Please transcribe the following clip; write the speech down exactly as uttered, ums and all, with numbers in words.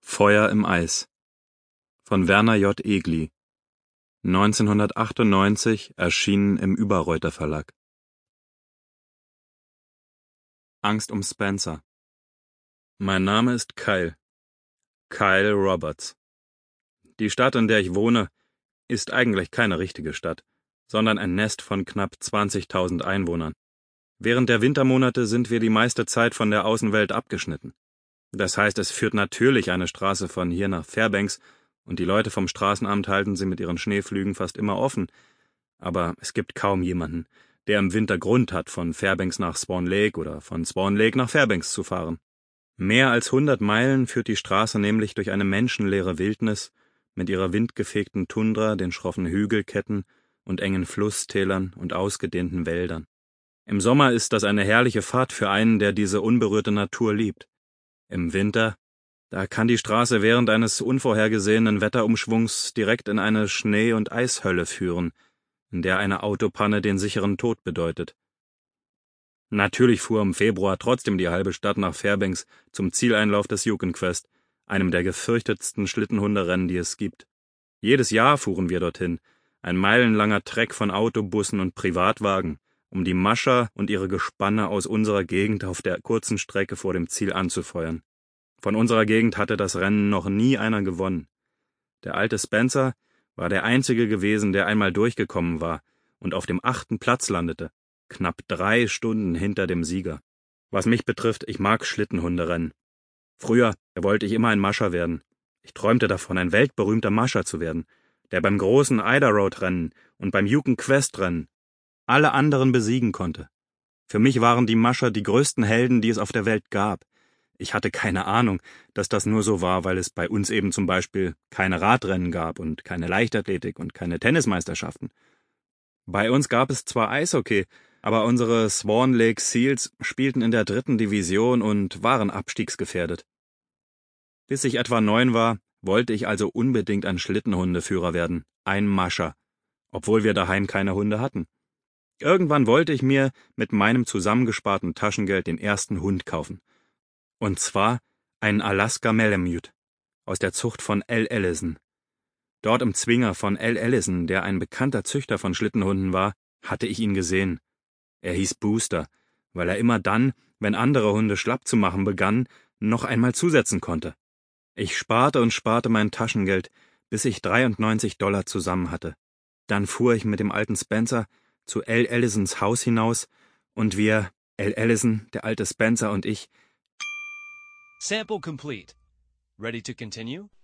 Feuer im Eis von Werner J. Egli, neunzehnhundertachtundneunzig, erschienen im Überreuter Verlag. Angst um Spencer. Mein Name ist Kyle. Kyle Roberts. Die Stadt, in der ich wohne, ist eigentlich keine richtige Stadt, sondern ein Nest von knapp zwanzigtausend Einwohnern. Während der Wintermonate sind wir die meiste Zeit von der Außenwelt abgeschnitten. Das heißt, es führt natürlich eine Straße von hier nach Fairbanks, und die Leute vom Straßenamt halten sie mit ihren Schneepflügen fast immer offen. Aber es gibt kaum jemanden, der im Winter Grund hat, von Fairbanks nach Swan Lake oder von Swan Lake nach Fairbanks zu fahren. Mehr als hundert Meilen führt die Straße nämlich durch eine menschenleere Wildnis mit ihrer windgefegten Tundra, den schroffen Hügelketten und engen Flusstälern und ausgedehnten Wäldern. Im Sommer ist das eine herrliche Fahrt für einen, der diese unberührte Natur liebt. Im Winter, da kann die Straße während eines unvorhergesehenen Wetterumschwungs direkt in eine Schnee- und Eishölle führen, in der eine Autopanne den sicheren Tod bedeutet. Natürlich fuhr im Februar trotzdem die halbe Stadt nach Fairbanks zum Zieleinlauf des Yukon Quest, einem der gefürchtetsten Schlittenhunderennen, die es gibt. Jedes Jahr fuhren wir dorthin, ein meilenlanger Treck von Autobussen und Privatwagen, um die Mascher und ihre Gespanne aus unserer Gegend auf der kurzen Strecke vor dem Ziel anzufeuern. Von unserer Gegend hatte das Rennen noch nie einer gewonnen. Der alte Spencer war der einzige gewesen, der einmal durchgekommen war und auf dem achten Platz landete, knapp drei Stunden hinter dem Sieger. Was mich betrifft, ich mag Schlittenhunderennen. Früher wollte ich immer ein Mascher werden. Ich träumte davon, ein weltberühmter Mascher zu werden, der beim großen Iditarod-Rennen und beim Yukon Quest-Rennen alle anderen besiegen konnte. Für mich waren die Mascher die größten Helden, die es auf der Welt gab. Ich hatte keine Ahnung, dass das nur so war, weil es bei uns eben zum Beispiel keine Radrennen gab und keine Leichtathletik und keine Tennismeisterschaften. Bei uns gab es zwar Eishockey, aber unsere Swan Lake Seals spielten in der dritten Division und waren abstiegsgefährdet. Bis ich etwa neun war, wollte ich also unbedingt ein Schlittenhundeführer werden, ein Mascher, obwohl wir daheim keine Hunde hatten. Irgendwann wollte ich mir mit meinem zusammengesparten Taschengeld den ersten Hund kaufen. Und zwar einen Alaska Malamute aus der Zucht von Al Allison. Dort im Zwinger von Al Allison, der ein bekannter Züchter von Schlittenhunden war, hatte ich ihn gesehen. Er hieß Booster, weil er immer dann, wenn andere Hunde schlapp zu machen begannen, noch einmal zusetzen konnte. Ich sparte und sparte mein Taschengeld, bis ich dreiundneunzig Dollar zusammen hatte. Dann fuhr ich mit dem alten Spencer zu Al Allisons Haus hinaus, und wir, Al Allison, der alte Spencer und ich, Sample complete. Ready to continue?